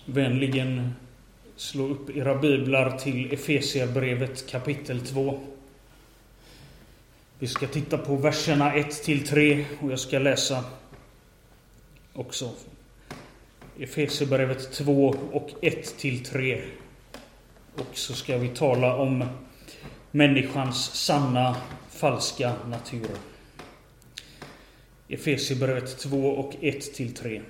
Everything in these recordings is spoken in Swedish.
vänligen slå upp era biblar till Efesierbrevet kapitel 2. Vi ska titta på verserna 1-3 och jag ska läsa också Efesierbrevet 2 och 1-3. Och så ska vi tala om människans sanna, falska natur. Efesierbrevet 2 och 1-3.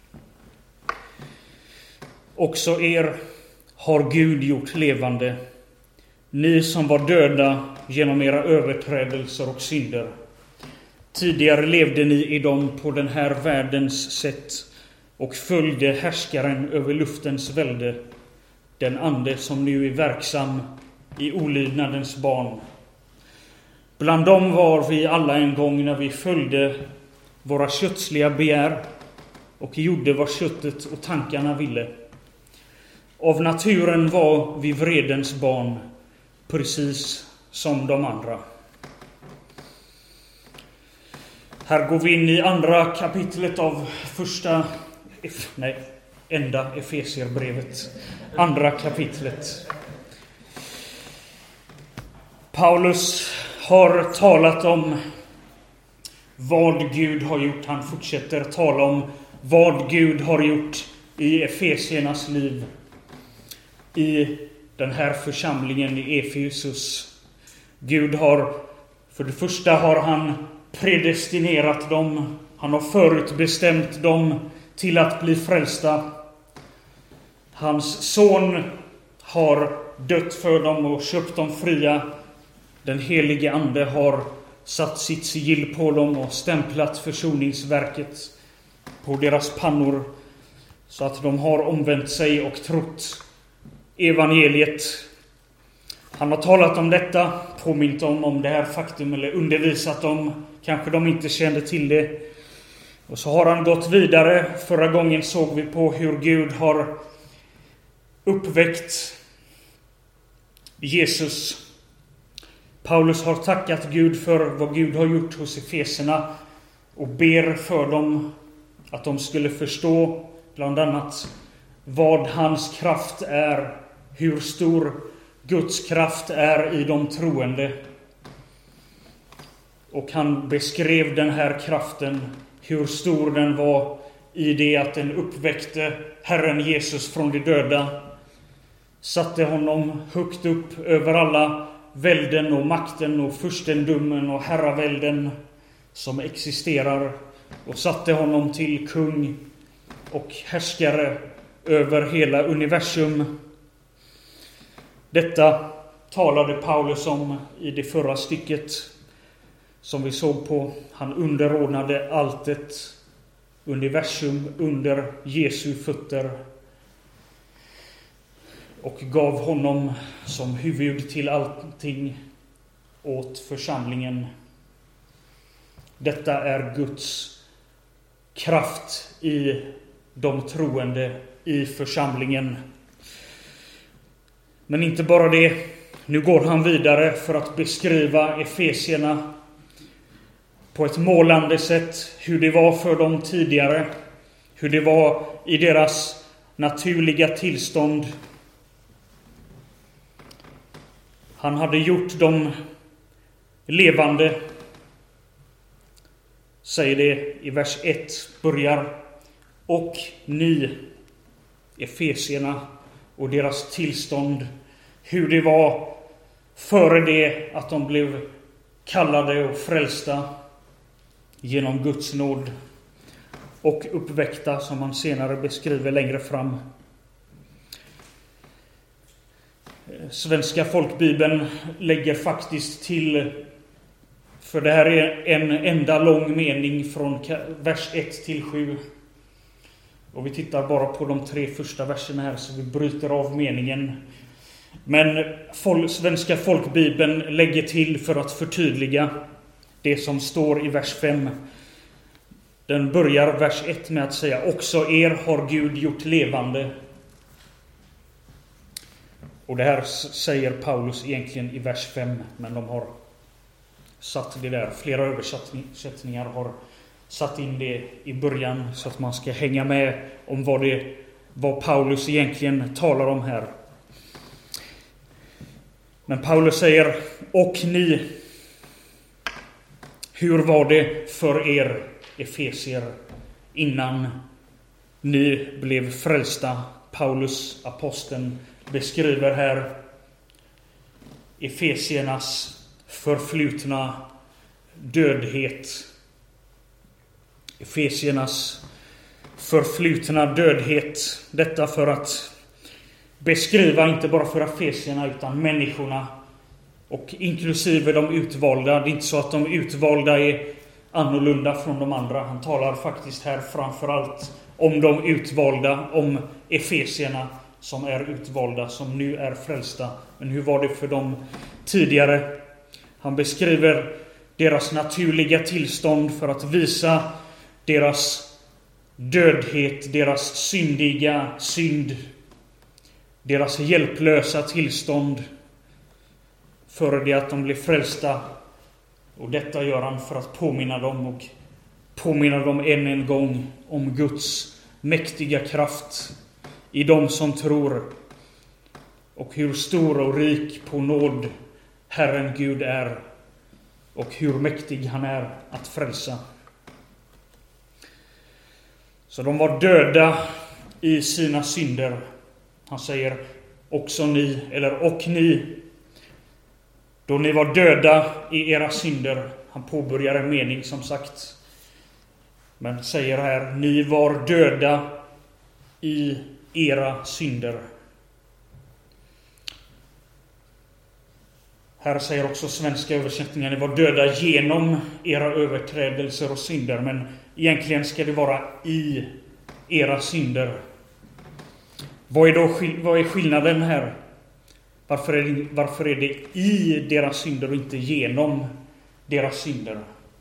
Också er har Gud gjort levande, ni som var döda genom era överträdelser och synder. Tidigare levde ni i dem på den här världens sätt och följde härskaren över luftens välde, den ande som nu är verksam i olydnadens barn. Bland dem var vi alla en gång när vi följde våra kötsliga begär och gjorde vad köttet och tankarna ville. Av naturen var vi vredens barn, precis som de andra. Här går vi in i andra kapitlet av enda Efesierbrevet. Andra kapitlet. Paulus har talat om vad Gud har gjort. Han fortsätter tala om vad Gud har gjort i Efesiernas liv. I den här församlingen i Efesus. Gud har, för det första har han predestinerat dem. Han har förutbestämt dem till att bli frälsta. Hans son har dött för dem och köpt dem fria. Den helige ande har satt sitt sigill på dem och stämplat försoningsverket på deras pannor, så att de har omvänt sig och trott evangeliet. Han har talat om detta, påmint dem om det här faktum, eller undervisat dem. Kanske de inte kände till det. Och så har han gått vidare. Förra gången såg vi på hur Gud har uppväckt Jesus. Paulus har tackat Gud för vad Gud har gjort hos efeserna och ber för dem att de skulle förstå bland annat vad hans kraft är, hur stor Guds kraft är i de troende. Och han beskrev den här kraften, hur stor den var i det att den uppväckte Herren Jesus från de döda, satte honom högt upp över alla välden och makten och furstendomen och herravälden som existerar, och satte honom till kung och härskare över hela universum. Detta talade Paulus om i det förra stycket som vi såg på. Han underordnade alltet, universum, under Jesu fötter och gav honom som huvud till allting åt församlingen. Detta är Guds kraft i de troende i församlingen. Men inte bara det. Nu går han vidare för att beskriva efesierna på ett målande sätt, hur det var för dem tidigare, hur det var i deras naturliga tillstånd. Han hade gjort dem levande, säger det i vers 1, börjar. Och ni, efesierna, och deras tillstånd, hur det var före det att de blev kallade och frälsta genom Guds nåd och uppväckta, som man senare beskriver längre fram. Svenska folkbibeln lägger faktiskt till, för det här är en enda lång mening från vers 1-7. Och vi tittar bara på de 3 första verserna här, så vi bryter av meningen. Men svenska folkbibeln lägger till för att förtydliga det som står i vers 5. Den börjar vers 1 med att säga: också er har Gud gjort levande. Och det här säger Paulus egentligen i vers 5, men de har satt det där. Flera översättningar har satt in det i början så att man ska hänga med om vad det vad Paulus egentligen talar om här. Men Paulus säger, och ni, hur var det för er efesier innan ni blev frälsta? Paulus, aposteln, beskriver här efesiernas förflutna dödhet. Efesiernas förflutna dödhet. Detta för att beskriva inte bara för efesierna utan människorna och inklusive de utvalda. Det är inte så att de utvalda är annorlunda från de andra. Han talar faktiskt här framförallt om de utvalda, om efesierna som är utvalda, som nu är frälsta. Men hur var det för dem tidigare? Han beskriver deras naturliga tillstånd för att visa deras dödhet, deras syndiga synd, deras hjälplösa tillstånd före det att de blev frälsta. Och detta gör han för att påminna dem och påminna dem än en gång om Guds mäktiga kraft i dem som tror och hur stor och rik på nåd Herren Gud är och hur mäktig han är att frälsa. Så de var döda i sina synder. Han säger också ni, eller och ni, då ni var döda i era synder. Han påbörjar en mening som sagt, men säger här, ni var döda i era synder. Här säger också svenska översättningar, ni var döda genom era överträdelser och synder. Men egentligen ska det vara i era synder. Vad är skillnaden här? Varför är det i deras synder och inte genom deras synder?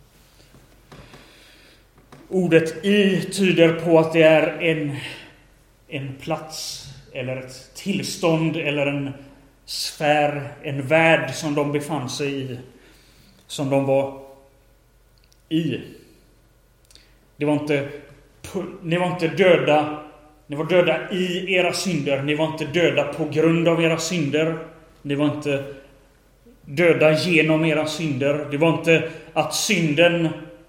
Ordet i tyder på att det är en plats eller ett tillstånd eller en sfär, en värld som de befann sig i, som de var i. Ni var inte döda. Ni var döda i era synder. Ni var inte döda på grund av era synder. Ni var inte döda genom era synder. Det var inte att synden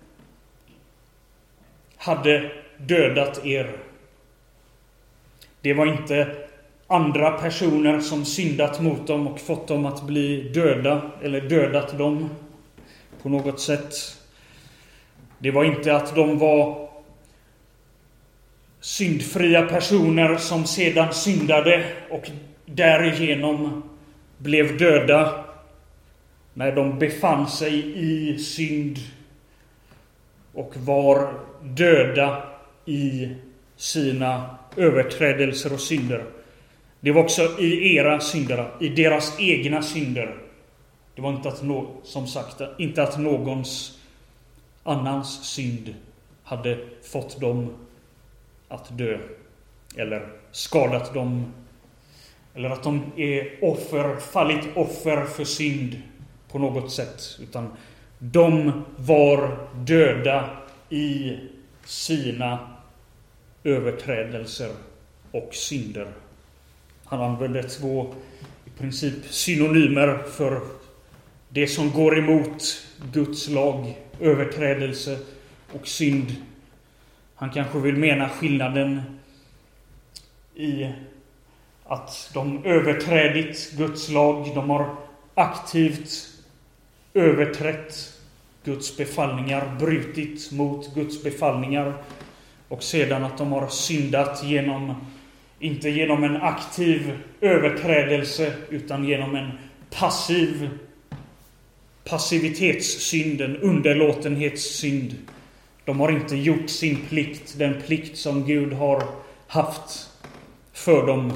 hade dödat er. Det var inte andra personer som syndat mot dem och fått dem att bli döda eller dödat dem på något sätt. Det var inte att de var syndfria personer som sedan syndade och därigenom blev döda när de befann sig i synd och var döda i sina överträdelser och synder. Det var också i era synder, i deras egna synder. Det var inte att någons annans synd hade fått dem att dö eller skadat dem, eller att de är fallit offer för synd på något sätt, utan de var döda i sina överträdelser och synder. Han använder två i princip synonymer för det som går emot Guds lag, överträdelse och synd. Han kanske vill mena skillnaden i att de överträdit Guds lag. De har aktivt överträtt Guds befallningar, brutit mot Guds befallningar. Och sedan att de har syndat inte genom en aktiv överträdelse utan genom en passivitetssynd, en underlåtenhetssynd. De har inte gjort sin plikt, den plikt som Gud har haft för dem.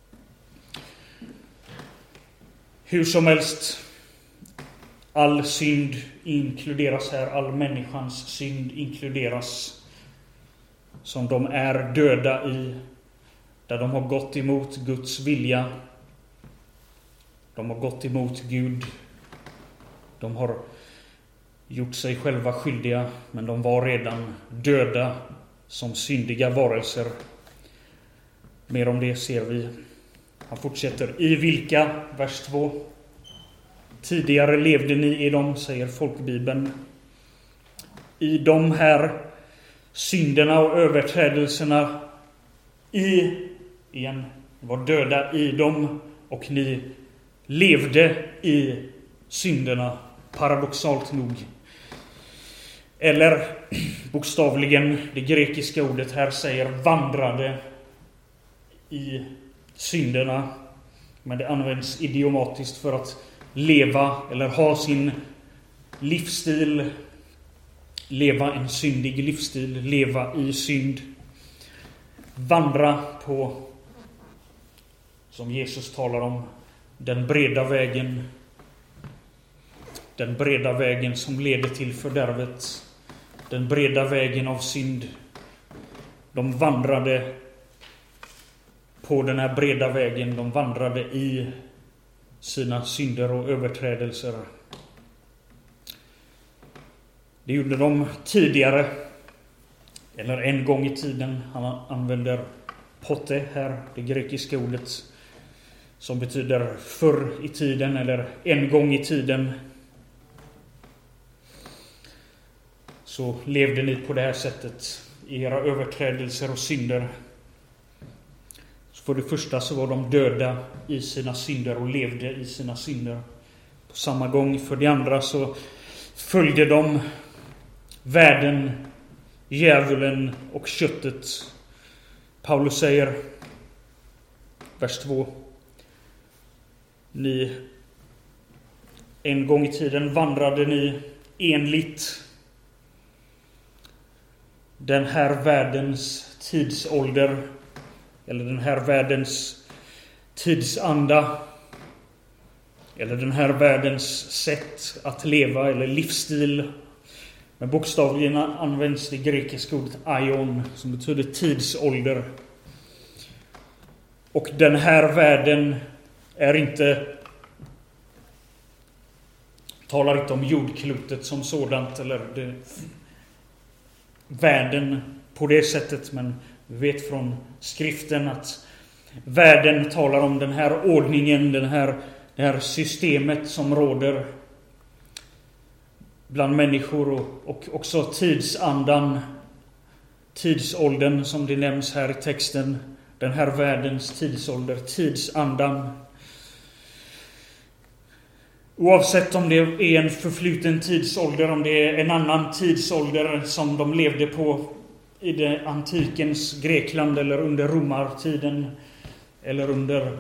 Hur som helst, all synd inkluderas här, all människans synd inkluderas, som de är döda i, där de har gått emot Guds vilja. De har gått emot Gud. De har gjort sig själva skyldiga, men de var redan döda som syndiga varelser. Mer om det ser vi. Han fortsätter. I vilka, vers 2. Tidigare levde ni i dem, säger folkbibeln. I de här synderna och överträdelserna. Igen, var döda i dem och ni levde i synderna, paradoxalt nog. Eller bokstavligen, det grekiska ordet här säger vandrade i synderna. Men det används idiomatiskt för att leva eller ha sin livsstil, leva en syndig livsstil, leva i synd. Vandra på, som Jesus talar om, den breda vägen. Den breda vägen som leder till fördärvet. Den breda vägen av synd. De vandrade på den här breda vägen. De vandrade i sina synder och överträdelser. Det gjorde de tidigare. Eller en gång i tiden. Han använder pote här, det grekiska ordet, som betyder förr i tiden eller en gång i tiden. Så levde ni på det här sättet i era överträdelser och synder. Så för det första så var de döda i sina synder och levde i sina synder på samma gång. För det andra så följde de världen, djävulen och köttet. Paulus säger, vers 2. En gång i tiden vandrade ni enligt den här världens tidsålder, eller den här världens tidsanda, eller den här världens sätt att leva eller livsstil. Men bokstavligen används det grekiska ordet aion, som betyder tidsålder. Och den här världen är inte, talar inte om jordklotet som sådant eller världen på det sättet, men vi vet från skriften att världen talar om den här ordningen, det här systemet som råder bland människor, och också tidsandan, tidsåldern som det nämns här i texten, den här världens tidsålder, tidsandan. Oavsett om det är en förfluten tidsålder, om det är en annan tidsålder som de levde på i det antikens Grekland eller under romartiden eller under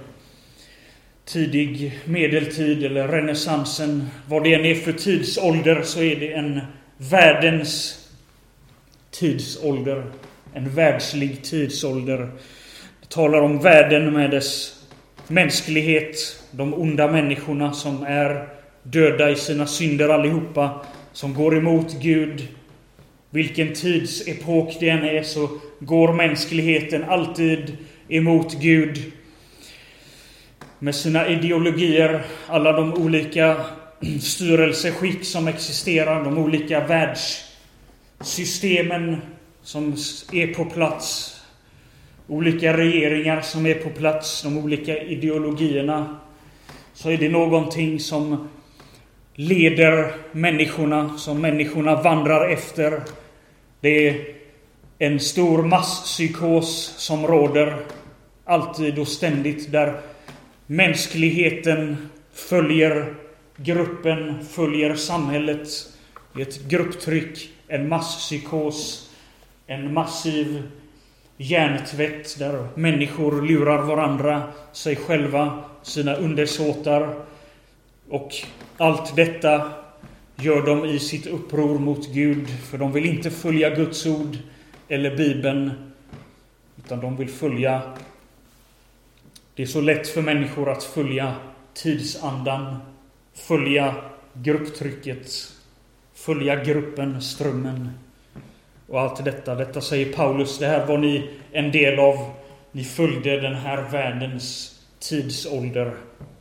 tidig medeltid eller renässansen, vad det än är för tidsålder, så är det en världens tidsålder, en världslig tidsålder. Det talar om världen med dess mänsklighet, de onda människorna som är döda i sina synder allihopa, som går emot Gud. Vilken tidsepok det än är så går mänskligheten alltid emot Gud med sina ideologier, alla de olika styrelseskick som existerar, de olika världssystemen som är på plats, olika regeringar som är på plats, de olika ideologierna. Så är det någonting som leder människorna, som människorna vandrar efter. Det är en stor masspsykos som råder alltid och ständigt, där mänskligheten följer gruppen, följer samhället. Det är ett grupptryck, en masspsykos, en massiv hjärntvätt där människor lurar varandra, sig själva, sina undersåtar, och allt detta gör de i sitt uppror mot Gud, för de vill inte följa Guds ord eller Bibeln, utan de vill följa. Det är så lätt för människor att följa tidsandan, följa grupptrycket, följa gruppen, strömmen och allt detta. Detta säger Paulus, det här var ni en del av. Ni följde den här världens tidsålder.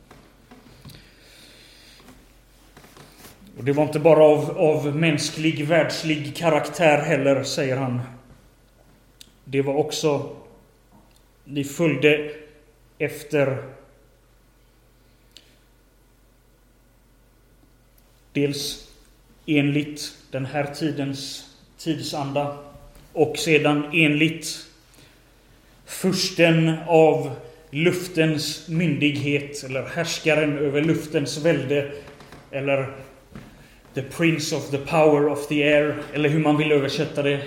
Och det var inte bara av mänsklig, världslig karaktär heller, säger han. Det var också Ni följde efter dels enligt den här tidsanda och sedan enligt fursten av luftens myndighet eller härskaren över luftens välde eller the prince of the power of the air eller hur man vill översätta det.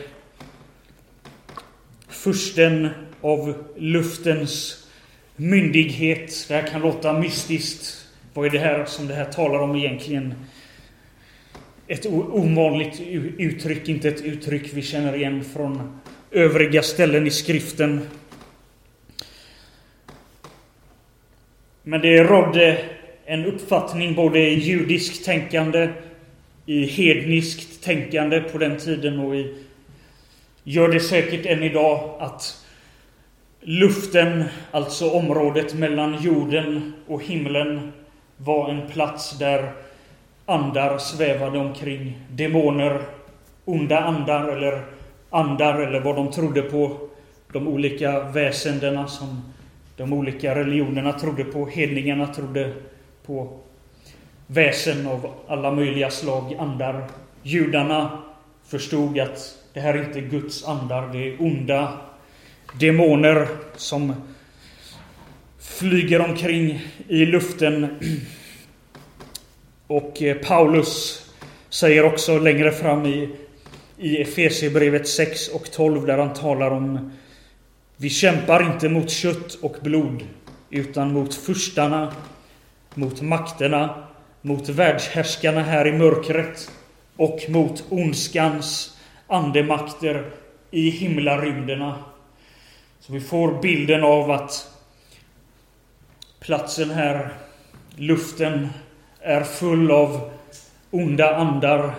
Fursten av luftens myndighet. Det här kan låta mystiskt. Vad är det här som det här talar om egentligen? Ett ovanligt uttryck, inte ett uttryck vi känner igen från övriga ställen i skriften. Men det rådde en uppfattning både i judiskt tänkande, i hedniskt tänkande på den tiden och gör det säkert än idag att luften, alltså området mellan jorden och himlen, var en plats där andar svävade omkring. Demoner, onda andar eller vad de trodde på. De olika väsendena som de olika religionerna trodde på. Hedningarna trodde på väsen av alla möjliga slag, andar. Judarna förstod att det här är inte Guds andar, det är onda demoner som flyger omkring i luften. Och Paulus säger också längre fram i Efesierbrevet 6 och 12 där han talar om: vi kämpar inte mot kött och blod utan mot furstarna, mot makterna, mot världshärskarna här i mörkret och mot ondskans andemakter i himlarymderna. Så vi får bilden av att platsen här, luften, är full av onda andar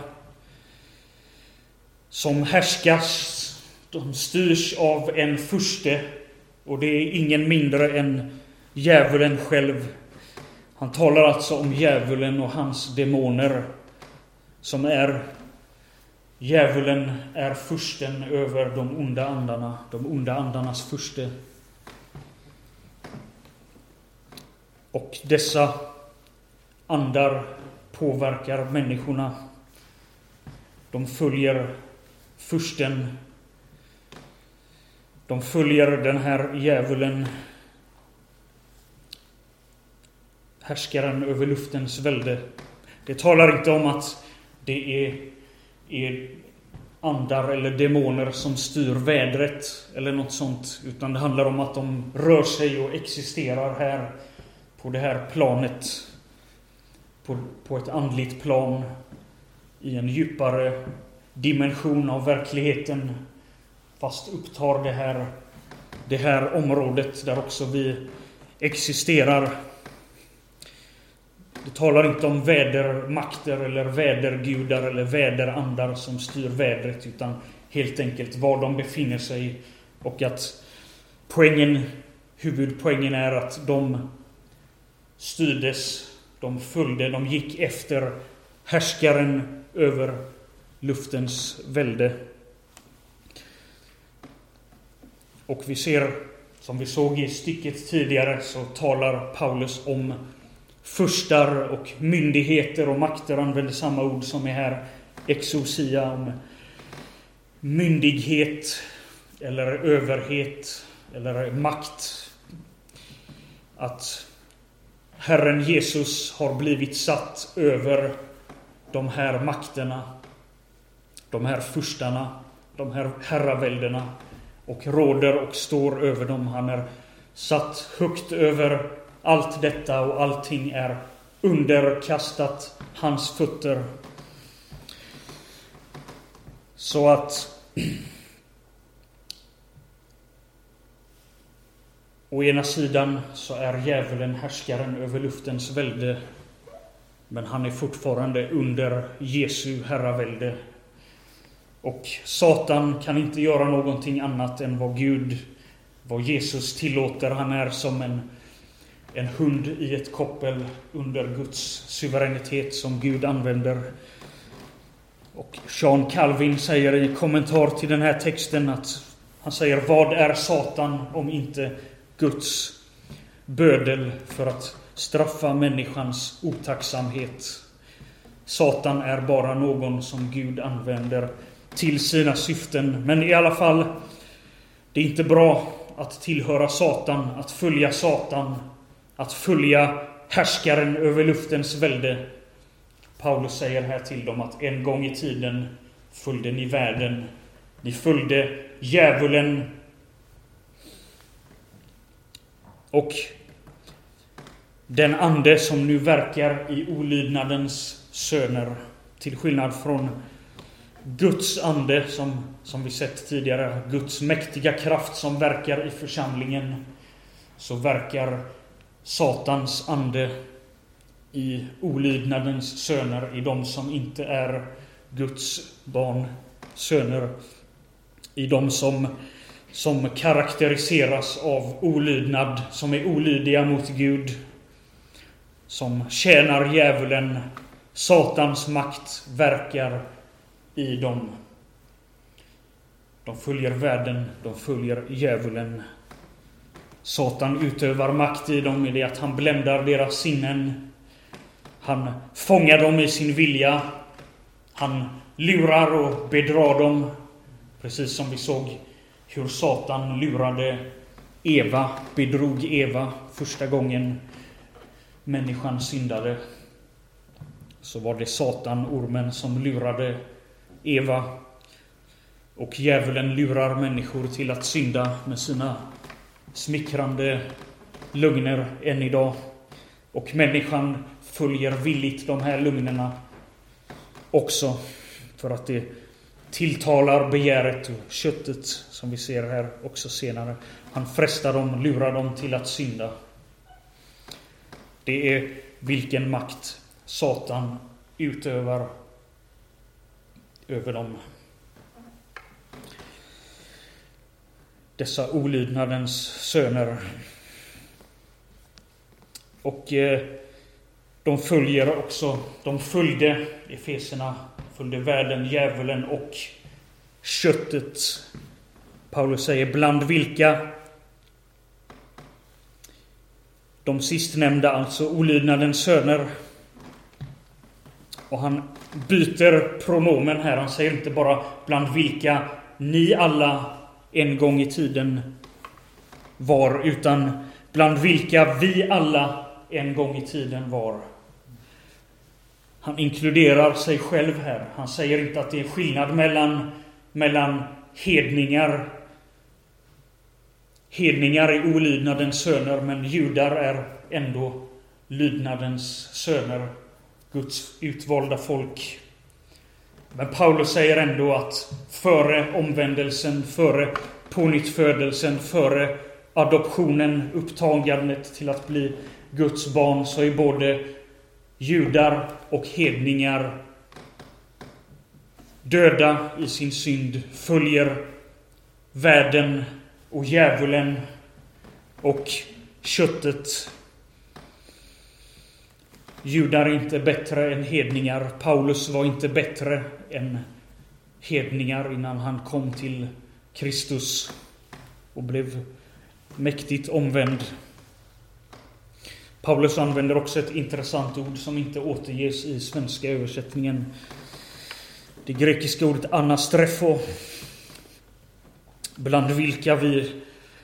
som härskas. De styrs av en furste, och det är ingen mindre än djävulen själv. Han talar alltså om djävulen och hans demoner som är djävulen är fursten över de onda andarna, de onda andarnas furste. Och dessa andar påverkar människorna. De följer fursten. De följer den här djävulen, härskaren över luftens välde. Det talar inte om att det är andar eller demoner som styr vädret eller något sånt, utan det handlar om att de rör sig och existerar här på det här planet, på ett andligt plan, i en djupare dimension av verkligheten, fast upptar det här området där också vi existerar. Det talar inte om vädermakter eller vädergudar eller väderandar som styr vädret, utan helt enkelt var de befinner sig, och att huvudpoängen är att de styrdes, de följde, de gick efter härskaren över luftens välde. Och vi ser, som vi såg i stycket tidigare, så talar Paulus om furstar och myndigheter och makter, använder samma ord som är här, exousia, om myndighet eller överhet eller makt. Att Herren Jesus har blivit satt över de här makterna, de här furstarna, de här herraväldena, och råder och står över dem. Han är satt högt över allt detta, och allting är underkastat hans fötter. Så att å ena sidan så är djävulen härskaren över luftens välde, men han är fortfarande under Jesu herravälde. Och Satan kan inte göra någonting annat än vad Jesus tillåter. Han är som en hund i ett koppel under Guds suveränitet som Gud använder. Och John Calvin säger i kommentar till den här texten att Han säger, vad är Satan om inte Guds bödel för att straffa människans otacksamhet? Satan är bara någon som Gud använder till sina syften. Men i alla fall, det är inte bra att tillhöra Satan, att följa härskaren över luftens välde. Paulus säger här till dem att en gång i tiden följde ni världen. Ni följde djävulen. Och den ande som nu verkar i olydnadens söner, till skillnad från Guds ande som vi sett tidigare, Guds mäktiga kraft som verkar i församlingen, så verkar Satans ande i olydnadens söner, i de som inte är Guds barn, söner, i de som karaktäriseras av olydnad, som är olydiga mot Gud, som tjänar djävulen. Satans makt verkar i dem. De följer världen, de följer djävulen. Satan utövar makt i dem i det att han bländar deras sinnen. Han fångar dem i sin vilja. Han lurar och bedrar dem. Precis som vi såg hur Satan lurade Eva, bedrog Eva första gången människan syndade. Så var det Satan, ormen, som lurade Eva. Och djävulen lurar människor till att synda med sina smickrande lögner än idag. Och människan följer villigt de här lögnerna också, för att det tilltalar begäret och köttet, som vi ser här också senare. Han frestar dem, lurar dem till att synda. Det är vilken makt Satan utövar över dem. Dessa olydnadens söner. Och de följde Efeserna, följde världen, djävulen och köttet. Paulus säger, bland vilka de sistnämnda, alltså olydnadens söner. Och han byter pronomen här. Han säger inte bara bland vilka ni alla en gång i tiden var, utan bland vilka vi alla en gång i tiden var. Han inkluderar sig själv här. Han säger inte att det är skillnad mellan hedningar. Hedningar är olydnadens söner, men judar är ändå lydnadens söner, Guds utvalda folk. Men Paulus säger ändå att före omvändelsen, före pånyttfödelsen, före adoptionen, upptagandet till att bli Guds barn, så är både judar och hedningar döda i sin synd, följer världen och djävulen och köttet. Judar är inte bättre än hedningar. Paulus var inte bättre än hedningar innan han kom till Kristus och blev mäktigt omvänd. Paulus använder också ett intressant ord som inte återges i svenska översättningen. Det grekiska ordet anastrefo, bland vilka vi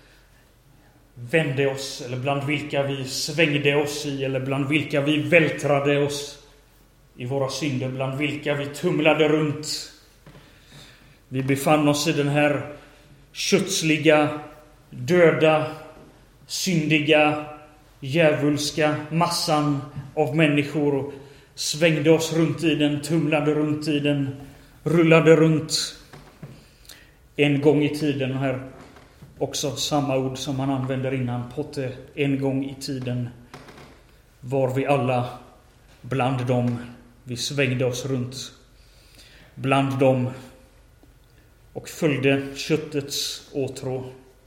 vände oss, eller bland vilka vi svängde oss i, eller bland vilka vi vältrade oss i våra synder, bland vilka vi tumlade runt. Vi befann oss i den här kötsliga, döda, syndiga, djävulska massan av människor och svängde oss runt i den, tumlade runt i den, rullade runt. En gång i tiden, här också samma ord som han använder innan, potte, en gång i tiden var vi alla bland dem. Vi svängde oss runt bland dem och följde köttets åtrå.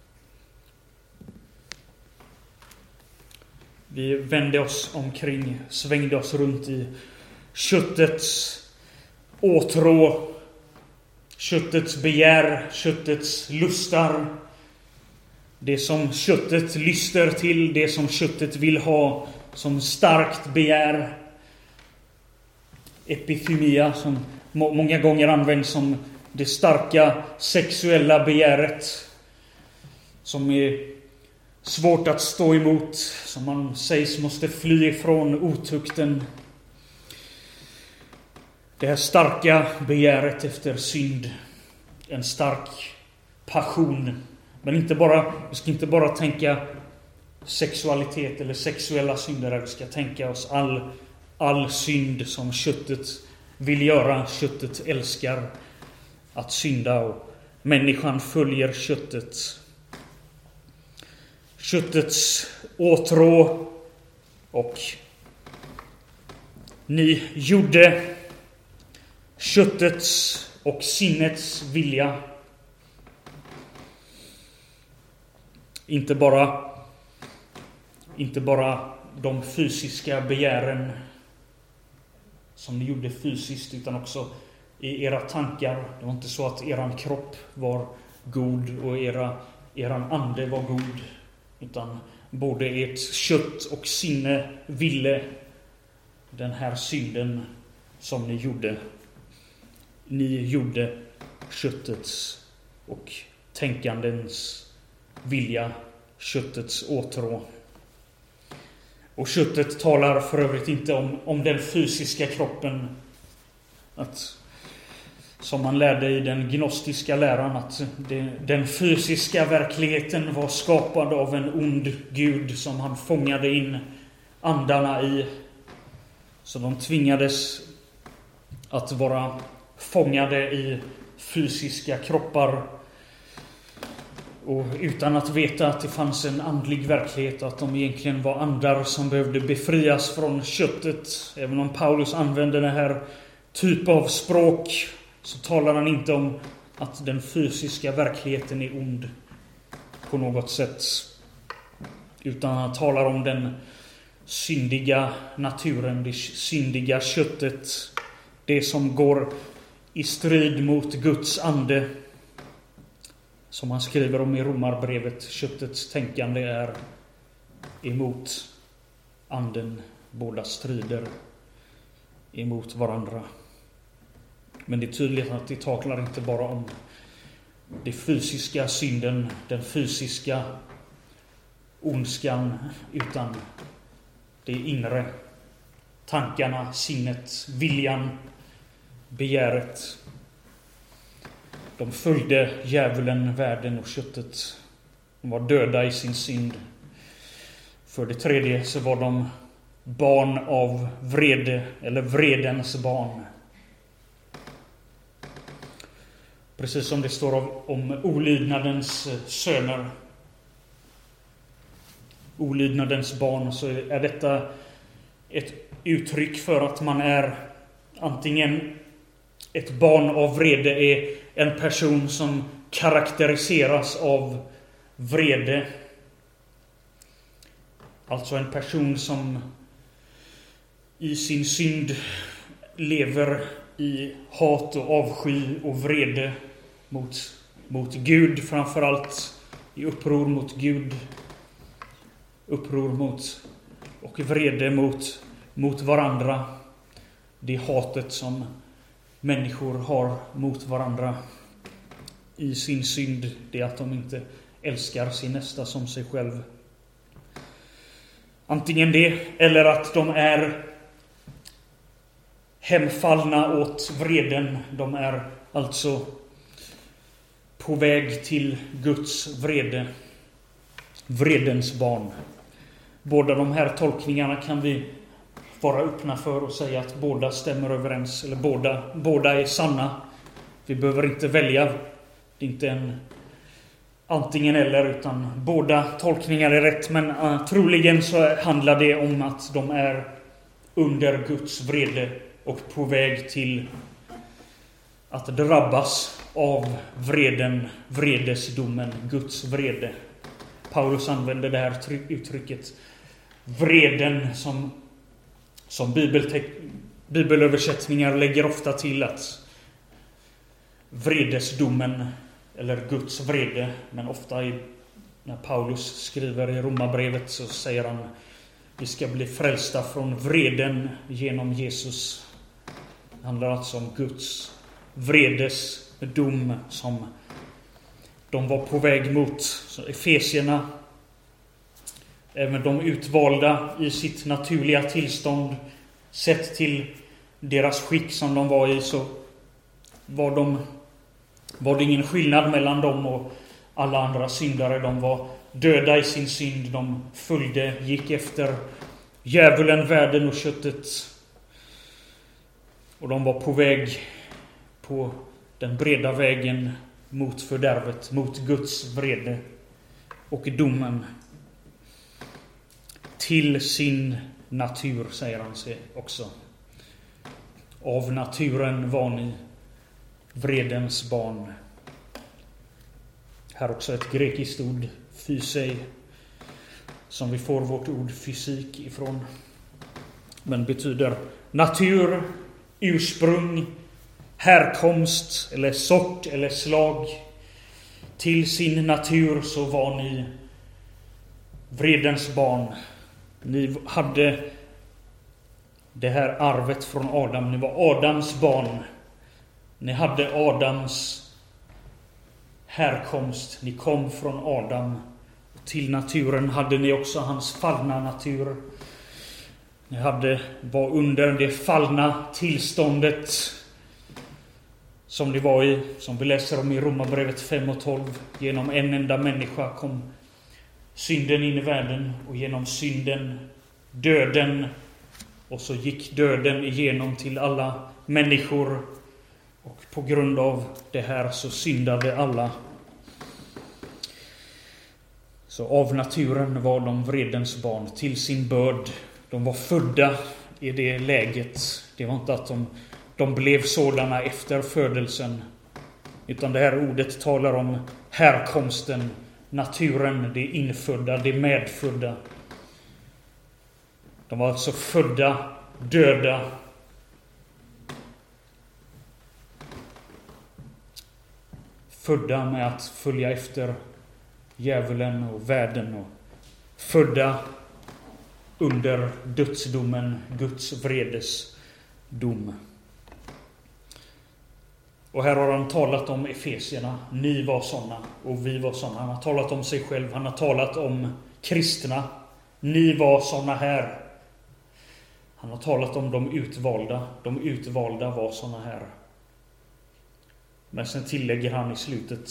Vi vände oss omkring, svängde oss runt i köttets åtrå. köttets begär, köttets lustar, det som köttet lyster till, det som köttet vill ha som starkt begär. Epithymia, som många gånger används som det starka sexuella begäret, som är svårt att stå emot, som man sägs måste fly ifrån otukten. Det här starka begäret efter synd, en stark passion. Men vi ska inte bara tänka sexualitet eller sexuella synder. Vi ska tänka oss all synd som köttet vill göra. Köttet älskar att synda och människan följer köttets åtrå. Och ni gjorde köttets och sinnets vilja. Inte bara de fysiska begären som ni gjorde fysiskt, utan också i era tankar. Det var inte så att eran kropp var god och eran ande var god, utan både ert kött och sinne ville den här synden som ni gjorde. Ni gjorde köttets och tänkandens vilja, köttets åtrå. Och köttet talar för övrigt inte om den fysiska kroppen, att, som man lärde i den gnostiska läran, att den fysiska verkligheten var skapad av en ond gud som han fångade in andarna i. Så de tvingades att vara fångade i fysiska kroppar, och utan att veta att det fanns en andlig verklighet, att de egentligen var andar som behövde befrias från köttet. Även om Paulus använder den här typ av språk, så talar han inte om att den fysiska verkligheten är ond på något sätt, utan han talar om den syndiga naturen, det syndiga köttet, det som går i strid mot Guds ande. Som han skriver om i Romarbrevet, köttets tänkande är emot anden. Båda strider emot varandra. Men det är tydligt att det talar inte bara om det fysiska synden, den fysiska ondskan, utan det inre. Tankarna, sinnet, viljan, begäret. De följde djävulen, världen och köttet. De var döda i sin synd. För det tredje så var de barn av vrede, eller vredens barn. Precis som det står om olydnadens söner. Olydnadens barn, så är detta ett uttryck för att man är antingen ett barn av vrede, är en person som karaktäriseras av vrede. Alltså en person som i sin synd lever i hat och avsky och vrede mot Gud, framförallt i uppror mot Gud, uppror mot och vrede mot varandra. Det hatet som människor har mot varandra i sin synd, det är att de inte älskar sin nästa som sig själv. Antingen det, eller att de är hemfallna åt vreden. De är alltså på väg till Guds vrede. Vredens barn. Båda de här tolkningarna kan vi vara öppna för och säga att båda stämmer överens, eller båda är sanna. Vi behöver inte välja. Det är inte en antingen eller, utan båda tolkningar är rätt. Men troligen så handlar det om att de är under Guds vrede och på väg till att drabbas av vredesdomen, Guds vrede. Paulus använder det här uttrycket vreden som bibelöversättningar lägger ofta till att vredesdomen eller Guds vrede. Men ofta när Paulus skriver i Romarbrevet så säger han: vi ska bli frälsta från vreden genom Jesus. Det handlar alltså om Guds vredesdom som de var på väg mot. Så Efesierna, även de utvalda i sitt naturliga tillstånd, sett till deras skick som de var i, så var det ingen skillnad mellan dem och alla andra syndare. De var döda i sin synd. De gick efter djävulen, världen och köttet. Och de var på väg på den breda vägen mot fördärvet, mot Guds vrede och domen. Till sin natur, säger han sig också. Av naturen var ni vredens barn. Här också ett grekiskt ord, physei, som vi får vårt ord fysik ifrån. Men betyder natur, ursprung, härkomst eller sort eller slag. Till sin natur så var ni vredens barn. Ni hade det här arvet från Adam. Ni var Adams barn. Ni hade Adams härkomst. Ni kom från Adam. Till naturen hade ni också hans fallna natur. Ni var under det fallna tillståndet som det var i, som vi läser om i Romarbrevet 5 och 12. Genom en enda människa kom synden in i världen, och genom synden döden, och så gick döden igenom till alla människor, och på grund av det här så syndade alla. Så av naturen var de vredens barn, till sin börd. De var födda i det läget. Det var inte att de blev sådana efter födelsen, utan det här ordet talar om härkomsten, naturen, det infödda, det medfödda. De var alltså födda, döda. Födda med att följa efter djävulen och världen, och födda under dödsdomen, Guds vredesdom. Och här har han talat om Efesierna. Ni var sådana och vi var sådana. Han har talat om sig själv. Han har talat om kristna. Ni var sådana här. Han har talat om de utvalda. De utvalda var sådana här. Men sen tillägger han i slutet: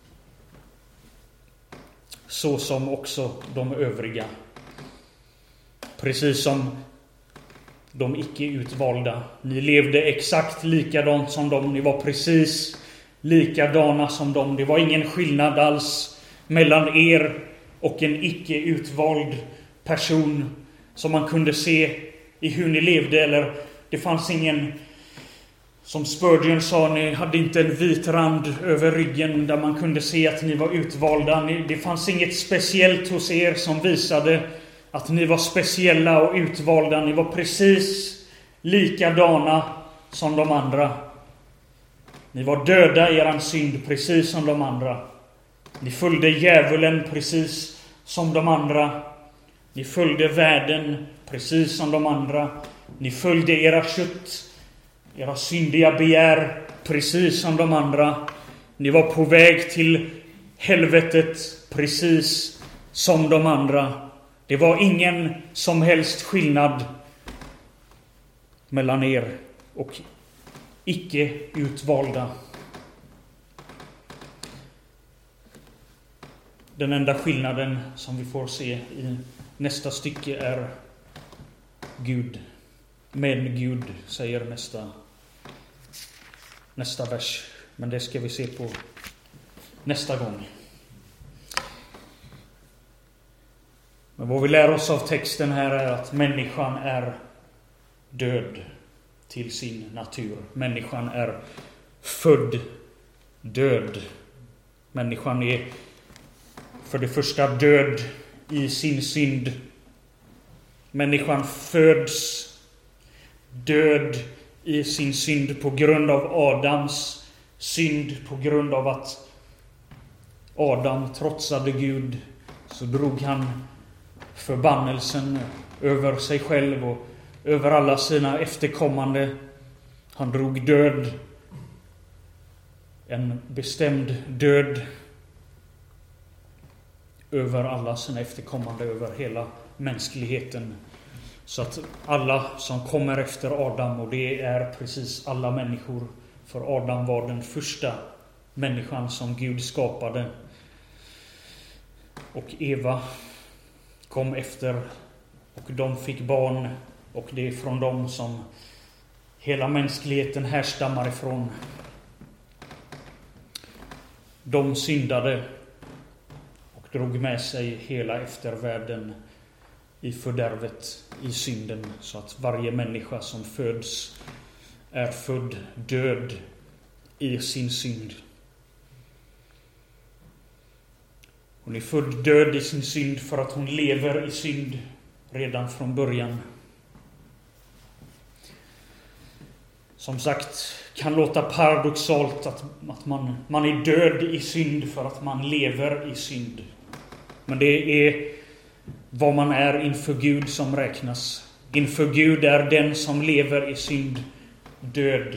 så som också de övriga. Precis som de icke utvalda. Ni levde exakt likadant som dem. Ni var precis likadana som dem. Det var ingen skillnad alls mellan er och en icke utvald person som man kunde se i hur ni levde. Eller det fanns ingen, som Spurgeon sa, ni hade inte en vit rand över ryggen där man kunde se att ni var utvalda. Det fanns inget speciellt hos er som visade att ni var speciella och utvalda. Ni var precis likadana som de andra. Ni var döda i eran synd precis som de andra. Ni följde djävulen precis som de andra. Ni följde världen precis som de andra. Ni följde era kött, era syndiga begär precis som de andra. Ni var på väg till helvetet precis som de andra. Det var ingen som helst skillnad mellan er och icke utvalda. Den enda skillnaden som vi får se i nästa stycke är Gud. Men Gud, säger nästa vers. Men det ska vi se på nästa gång. Men vad vi lär oss av texten här är att människan är död till sin natur. Människan är född död. Människan är för det första död i sin synd. Människan föds död i sin synd på grund av Adams synd på grund av att Adam trotsade Gud, så drog han förbannelsen över sig själv och över alla sina efterkommande. Han drog död, en bestämd död över alla sina efterkommande, över hela mänskligheten. Så att alla som kommer efter Adam, och det är precis alla människor, för Adam var den första människan som Gud skapade. Och Eva kom efter, och de fick barn, och det är från dem som hela mänskligheten härstammar ifrån. De syndade och drog med sig hela eftervärlden i fördärvet, i synden, så att varje människa som föds är född död i sin synd. Hon är född död i sin synd för att hon lever i synd redan från början. Som sagt, kan låta paradoxalt att man är död i synd för att man lever i synd. Men det är vad man är inför Gud som räknas. Inför Gud är den som lever i synd död.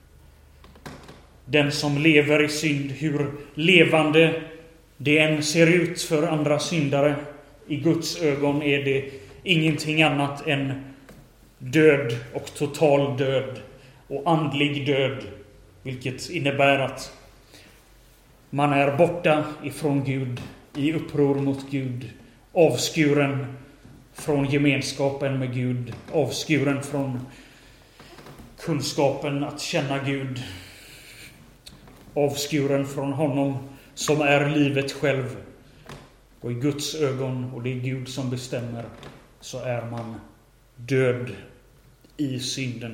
Den som lever i synd, hur levande det än ser ut för andra syndare, i Guds ögon är det ingenting annat än död och total död och andlig död, vilket innebär att man är borta ifrån Gud, i uppror mot Gud, avskuren från gemenskapen med Gud, avskuren från kunskapen att känna Gud, avskuren från honom som är livet själv. Och i Guds ögon, och det är Gud som bestämmer, så är man död i synden.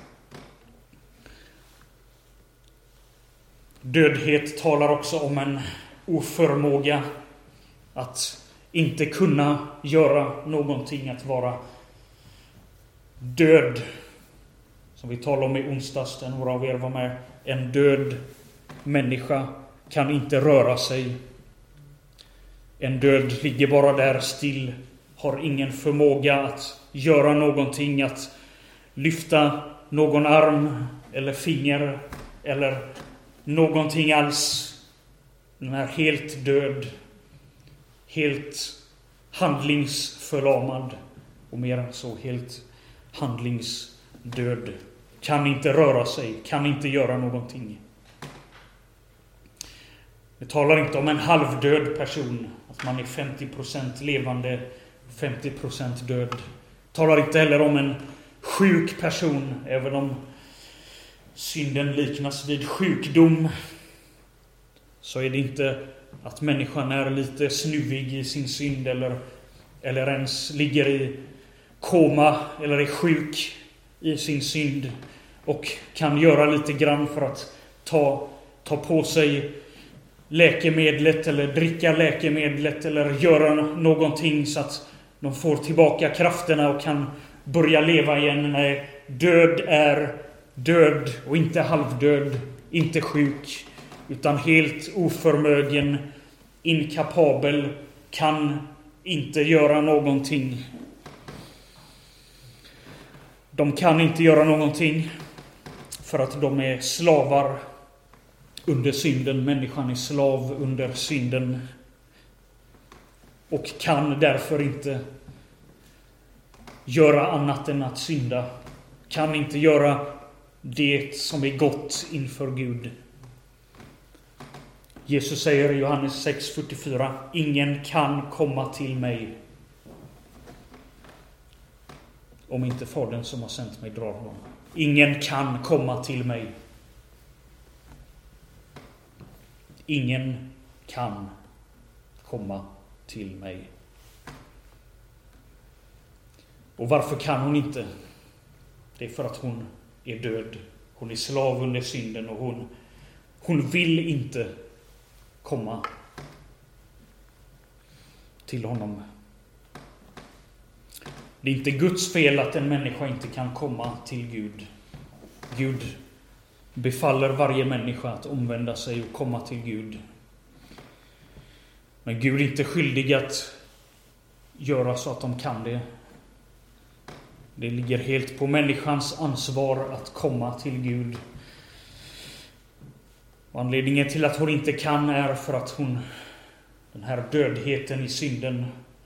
Dödhet talar också om en oförmåga att inte kunna göra någonting, att vara död. Som vi talade om i onsdags, där några av er var med. En död människa kan inte röra sig. En död ligger bara där still, har ingen förmåga att göra någonting, att lyfta någon arm eller finger eller någonting alls. Den är helt död, helt handlingsförlamad, och mer än så, helt handlingsdöd. Kan inte röra sig, kan inte göra någonting. Vi talar inte om en halvdöd person, att man är 50% levande, 50% död. Vi talar inte heller om en sjuk person, även om synden liknas vid sjukdom, så är det inte att människan är lite snuvig i sin synd eller ens ligger i koma eller är sjuk i sin synd och kan göra lite grann för att ta på sig läkemedlet eller dricka läkemedlet eller göra någonting så att de får tillbaka krafterna och kan börja leva igen. Nej, död är död, och inte halvdöd, inte sjuk, utan helt oförmögen, inkapabel, kan inte göra någonting. De kan inte göra någonting för att de är slavar under synden. Människan är slav under synden och kan därför inte göra annat än att synda. Kan inte göra det som är gott inför Gud. Jesus säger i Johannes 6:44: ingen kan komma till mig om inte Fadern som har sänt mig drar honom. Ingen kan komma till mig. Ingen kan komma till mig. Och varför kan hon inte? Det är för att hon är död. Hon är slav under synden, och hon vill inte komma till honom. Det är inte Guds fel att en människa inte kan komma till Gud. Gud befaller varje människa att omvända sig och komma till Gud. Men Gud är inte skyldig att göra så att de kan det. Det ligger helt på människans ansvar att komma till Gud. Och anledningen till att hon inte kan är för att den här dödheten i synden,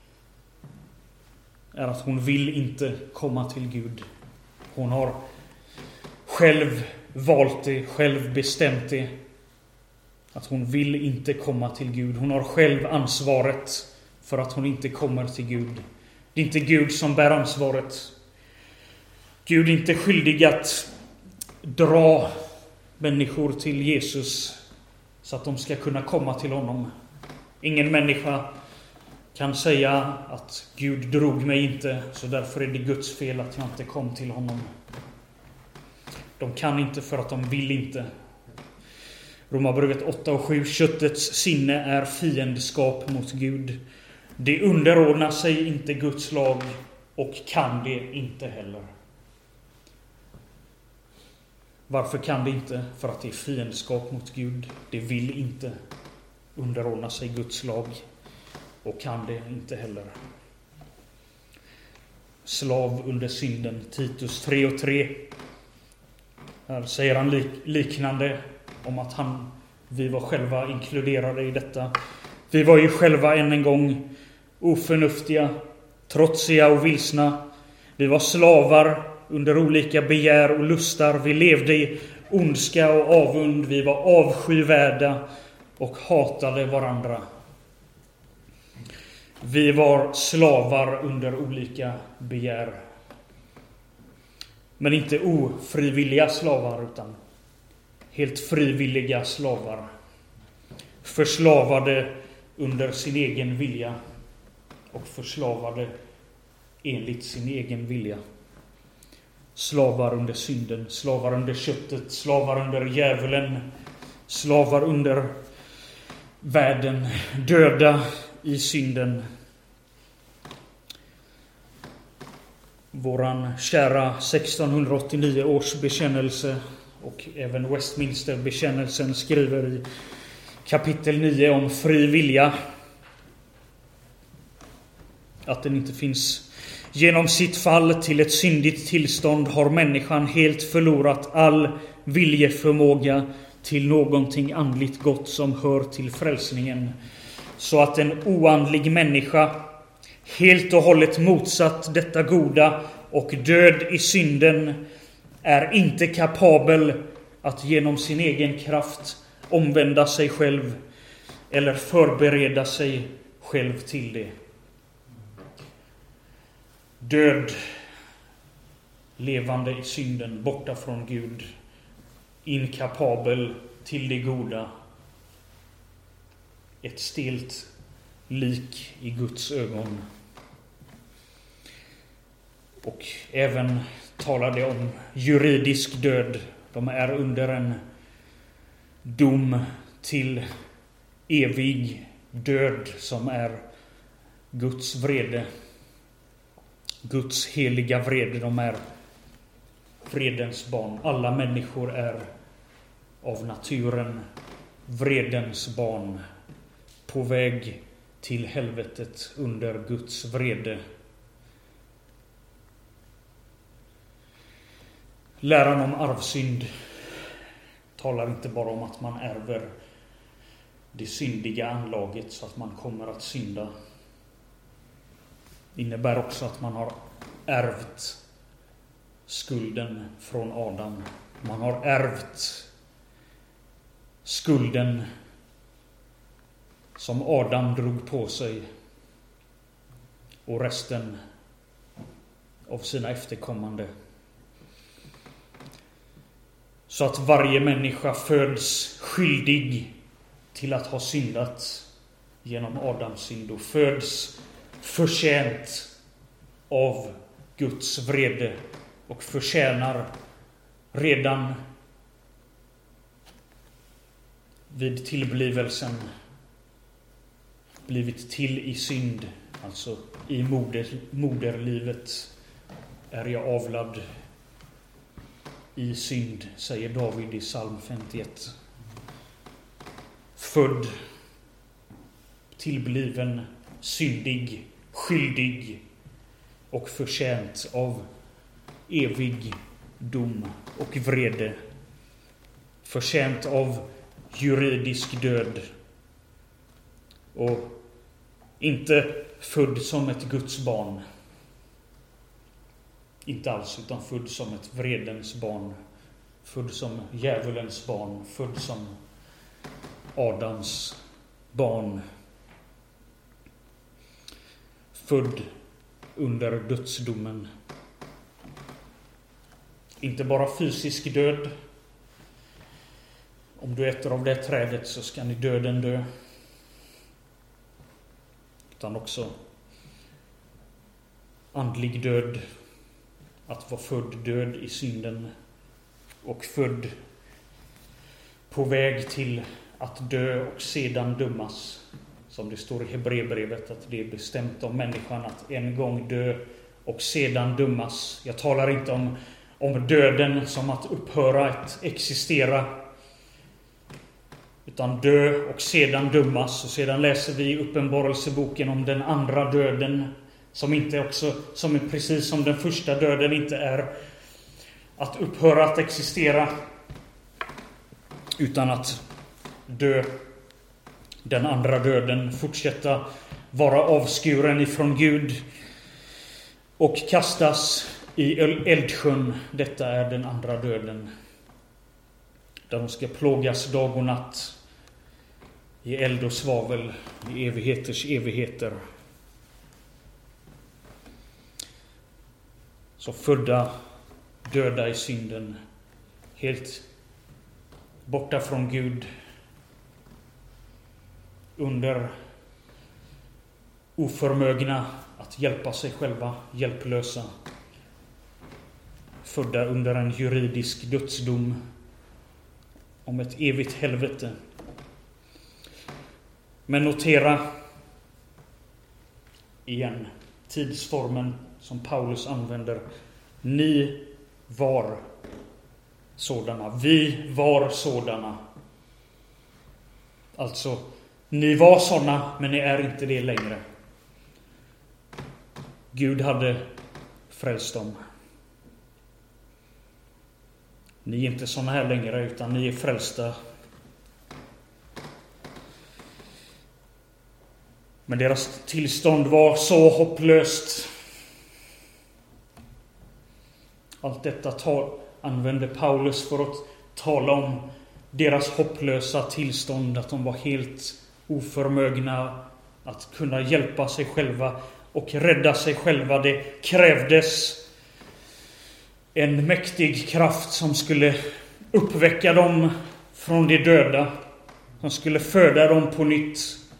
är att hon vill inte komma till Gud. Hon har själv valt det, själv bestämt det. Att hon vill inte komma till Gud. Hon har själv ansvaret för att hon inte kommer till Gud. Det är inte Gud som bär ansvaret. Gud är inte skyldig att dra människor till Jesus så att de ska kunna komma till honom. Ingen människa kan säga att Gud drog mig inte, så därför är det Guds fel att jag inte kom till honom. De kan inte för att de vill inte. Romarbrevet 8:7. Köttets sinne är fiendskap mot Gud. Det underordnar sig inte Guds lag och kan det inte heller. Varför kan det inte? För att det är fiendskap mot Gud. Det vill inte underordna sig Guds lag och kan det inte heller. Slav under synden. Titus 3:3. Här säger han liknande om att vi var själva inkluderade i detta. Vi var ju själva än en gång oförnuftiga, trotsiga och vilsna. Vi var slavar under olika begär och lustar. Vi levde i ondska och avund. Vi var avskyvärda och hatade varandra. Vi var slavar under olika begär. Men inte ofrivilliga slavar, utan helt frivilliga slavar. Förslavade under sin egen vilja och förslavade enligt sin egen vilja. Slavar under synden, slavar under köttet, slavar under djävulen, slavar under världen, döda i synden. Våran kära 1689 års bekännelse och även Westminster-bekännelsen skriver i kapitel 9 om fri vilja att den inte finns. Genom sitt fall till ett syndigt tillstånd har människan helt förlorat all viljeförmåga till någonting andligt gott som hör till frälsningen. Så att en oandlig människa, helt och hållet motsatt detta goda och död i synden, är inte kapabel att genom sin egen kraft omvända sig själv eller förbereda sig själv till det. Död, levande i synden, borta från Gud, inkapabel till det goda. Ett stelt lik i Guds ögon. Och även talar det om juridisk död. De är under en dom till evig död som är Guds vrede. Guds heliga vrede. De är vredens barn. Alla människor är av naturen vredens barn, på väg till helvetet under Guds vrede. Läran om arvsynd talar inte bara om att man ärver det syndiga anlaget så att man kommer att synda. Det innebär också att man har ärvt skulden från Adam. Man har ärvt skulden som Adam drog på sig och resten av sina efterkommande. Så att varje människa föds skyldig till att ha syndat genom Adams synd och föds förtjänt av Guds vrede och förtjänar redan vid tillblivelsen blivit till i synd. Alltså i moderlivet är jag avlad i synd, säger David i psalm 51. Född, tillbliven, syndig, skyldig och förtjänt av evig dom och vrede. Förtjänt av juridisk död. Och inte född som ett Guds barn. Inte alls, utan född som ett vredens barn. Född som djävulens barn. Född som Adams barn. Född under dödsdomen. Inte bara fysisk död. Om du äter av det trädet så ska ni döden dö. Utan också andlig död. Att vara född död i synden. Och född på väg till att dö och sedan dömas. Som det står i Hebreerbrevet, att det är bestämt om människan att en gång dö och sedan dömas. Jag talar inte om döden som att upphöra att existera. Utan dö och sedan dömas. Och sedan läser vi i Uppenbarelseboken om den andra döden. Som inte också, som är precis som den första döden, inte är att upphöra att existera. Utan att dö, den andra döden, fortsätta vara avskuren ifrån Gud. Och kastas i eldsjön. Detta är den andra döden. Där de ska plågas dag och natt. I eld och svavel. I evigheters evigheter. Så födda, döda i synden. Helt borta från Gud. Under oförmögna att hjälpa sig själva. Hjälplösa. Födda under en juridisk dödsdom. Om ett evigt helvete. Men notera igen tidsformen som Paulus använder. Ni var sådana. Vi var sådana. Alltså, ni var sådana, men ni är inte det längre. Gud hade frälst dem. Ni är inte sådana här längre, utan ni är frälsta. Men deras tillstånd var så hopplöst. Allt detta använde Paulus för att tala om deras hopplösa tillstånd. Att de var helt oförmögna att kunna hjälpa sig själva och rädda sig själva. Det krävdes en mäktig kraft som skulle uppväcka dem från de döda. Som skulle föda dem på nytt.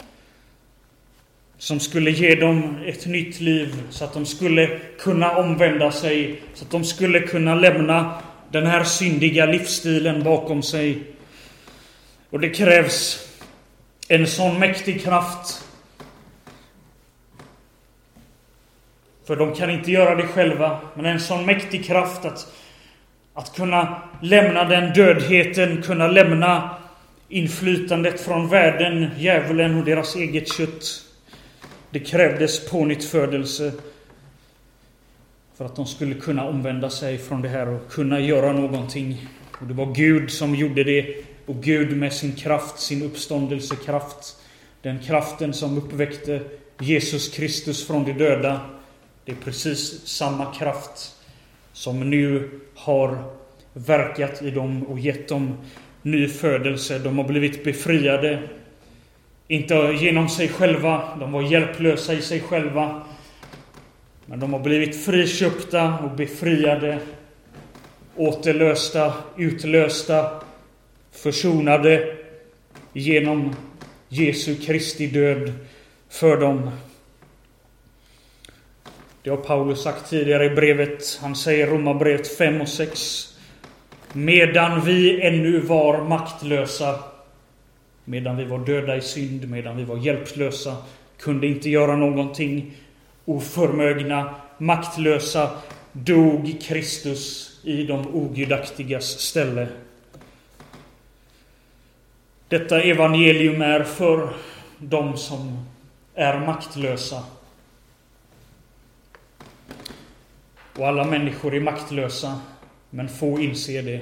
Som skulle ge dem ett nytt liv. Så att de skulle kunna omvända sig. Så att de skulle kunna lämna den här syndiga livsstilen bakom sig. Och det krävs en sån mäktig kraft. För de kan inte göra det själva. Men en sån mäktig kraft att kunna lämna den dödheten. Kunna lämna inflytandet från världen, djävulen och deras eget kött. Det krävdes pånyttfödelse. För att de skulle kunna omvända sig från det här och kunna göra någonting. Och det var Gud som gjorde det. Och Gud med sin kraft, sin uppståndelsekraft. Den kraften som uppväckte Jesus Kristus från de döda. Det är precis samma kraft som nu har verkat i dem och gett dem ny födelse. De har blivit befriade. Inte genom sig själva. De var hjälplösa i sig själva. Men de har blivit friköpta och befriade. Återlösta, utlösta, försonade genom Jesu Kristi död för dem. Det har Paulus sagt tidigare i brevet. Han säger i Romarbrevet 5 och 6. Medan vi ännu var maktlösa, medan vi var döda i synd, medan vi var hjälplösa, kunde inte göra någonting, oförmögna, maktlösa, dog Kristus i de ogudaktigas ställe. Detta evangelium är för de som är maktlösa. Och alla människor är maktlösa, men få inser det.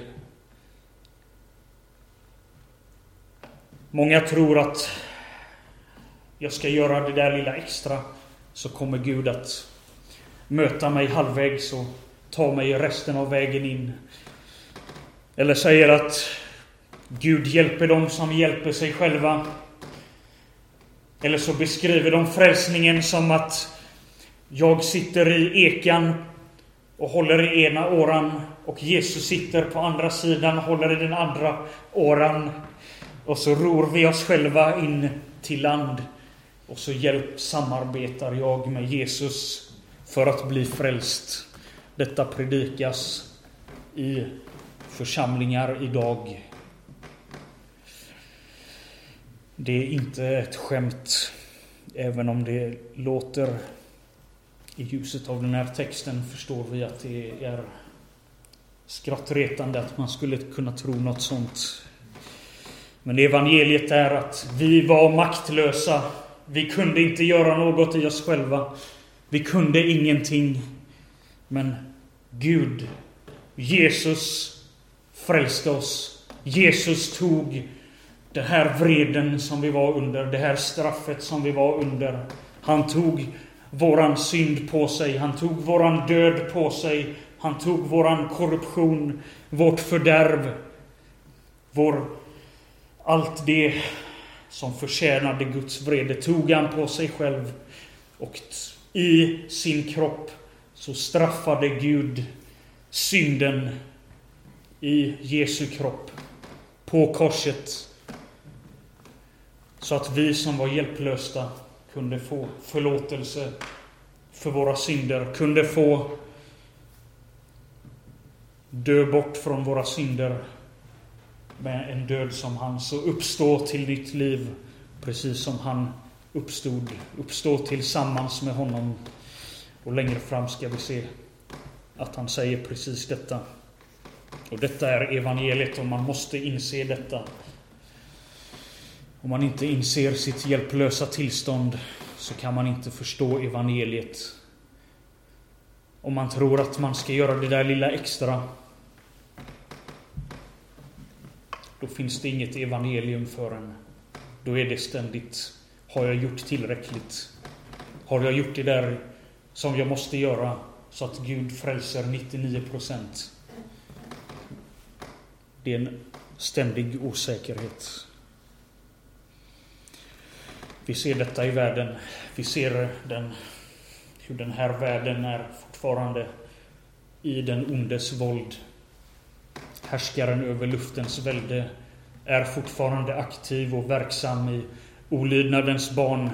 Många tror att jag ska göra det där lilla extra, så kommer Gud att möta mig halvvägs och ta mig resten av vägen in. Eller säger att Gud hjälper dem som hjälper sig själva. Eller så beskriver de frälsningen som att jag sitter i ekan och håller i ena åran, och Jesus sitter på andra sidan och håller i den andra åran. Och så ror vi oss själva in till land. Och så samarbetar jag med Jesus för att bli frälst. Detta predikas i församlingar idag. Det är inte ett skämt, även om det låter i ljuset av den här texten förstår vi att det är skrattretande att man skulle kunna tro något sånt. Men evangeliet är att vi var maktlösa. Vi kunde inte göra något i oss själva. Vi kunde ingenting. Men Gud, Jesus frälste oss. Jesus tog den här vreden som vi var under, det här straffet som vi var under. Han tog våran synd på sig. Han tog våran död på sig. Han tog våran korruption, vårt fördärv, allt det som förtjänade Guds vrede tog han på sig själv. Och i sin kropp så straffade Gud synden i Jesu kropp på korset. Så att vi som var hjälplösa kunde få förlåtelse för våra synder. Kunde få dö bort från våra synder med en död som hans, och uppstå till nytt liv precis som han uppstod. Uppstå tillsammans med honom. Och längre fram ska vi se att han säger precis detta. Och detta är evangeliet, och man måste inse detta. Om man inte inser sitt hjälplösa tillstånd så kan man inte förstå evangeliet. Om man tror att man ska göra det där lilla extra, då finns det inget evangelium för en. Då är det ständigt: har jag gjort tillräckligt? Har jag gjort det där som jag måste göra så att Gud frälser 99%? Det är en ständig osäkerhet. Vi ser detta i världen. Vi ser hur den här världen är fortfarande i den ondes våld. Härskaren över luftens välde är fortfarande aktiv och verksam i olydnadens barn.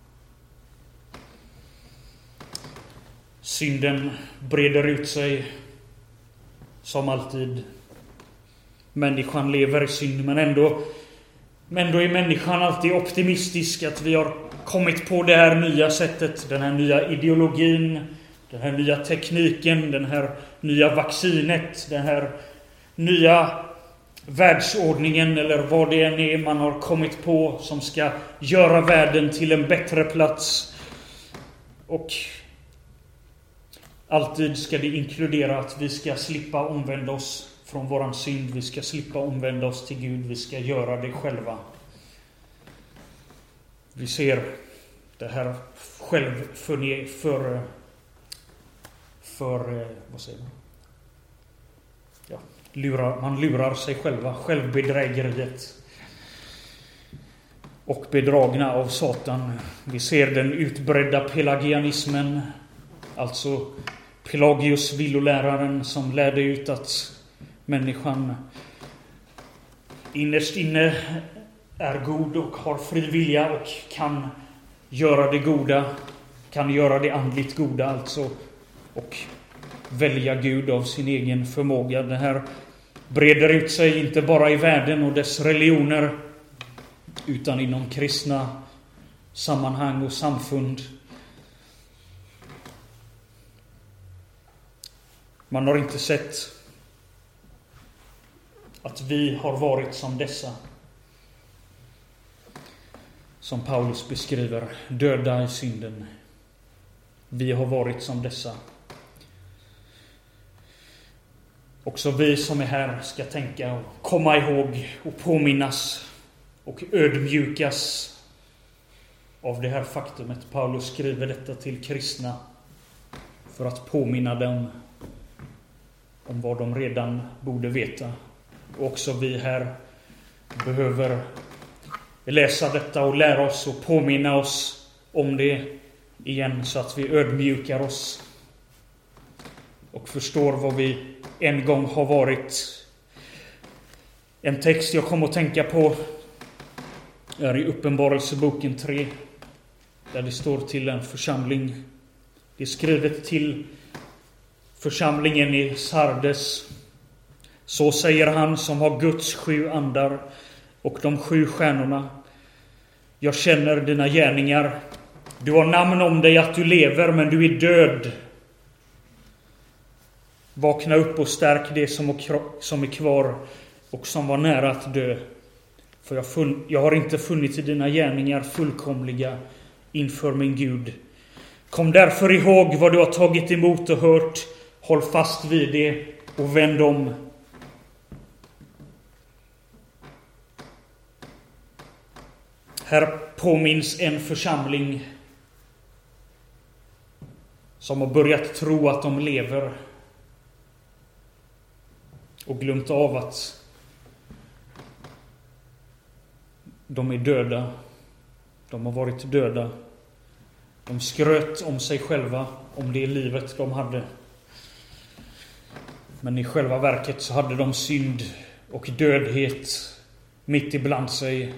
Synden breder ut sig som alltid. Människan lever i synd, men ändå är människan alltid optimistisk att vi har kommit på det här nya sättet, den här nya ideologin, den här nya tekniken, den här nya vaccinet, den här nya världsordningen eller vad det än är man har kommit på som ska göra världen till en bättre plats. Och alltid ska det inkludera att vi ska slippa omvända oss från våran synd. Vi ska slippa omvända oss till Gud. Vi ska göra det själva. Vi ser det här vad säger man? Ja, man lurar sig själva. Självbedrägeriet. Och bedragna av Satan. Vi ser den utbredda pelagianismen. Alltså Pelagius, villoläraren, som lärde ut att människan innerst inne är god och har fri vilja och kan göra det goda, kan göra det andligt goda alltså, och välja Gud av sin egen förmåga. Det här breder ut sig inte bara i världen och dess religioner utan inom kristna sammanhang och samfund. Man har inte sett att vi har varit som dessa. Som Paulus beskriver, döda i synden. Vi har varit som dessa. Också vi som är här ska tänka och komma ihåg och påminnas och ödmjukas av det här faktumet. Paulus skriver detta till kristna för att påminna dem om vad de redan borde veta. Och också vi här behöver läsa detta och lära oss och påminna oss om det igen, så att vi ödmjukar oss och förstår vad vi en gång har varit. En text jag kom att tänka på är i Uppenbarelseboken 3, där det står till en församling. Det är skrivet till församlingen i Sardes. Så säger han som har Guds 7 andar och de 7 stjärnorna: jag känner dina gärningar. Du har namn om dig att du lever, men du är död. Vakna upp och stärk det som är kvar och som var nära att dö. För jag har inte funnit dina gärningar fullkomliga inför min Gud. Kom därför ihåg vad du har tagit emot och hört. Håll fast vid det och vänd om. Här påminns en församling som har börjat tro att de lever och glömt av att de är döda. De har varit döda. De skröt om sig själva, om det livet de hade. Men i själva verket så hade de synd och dödhet mitt ibland sig.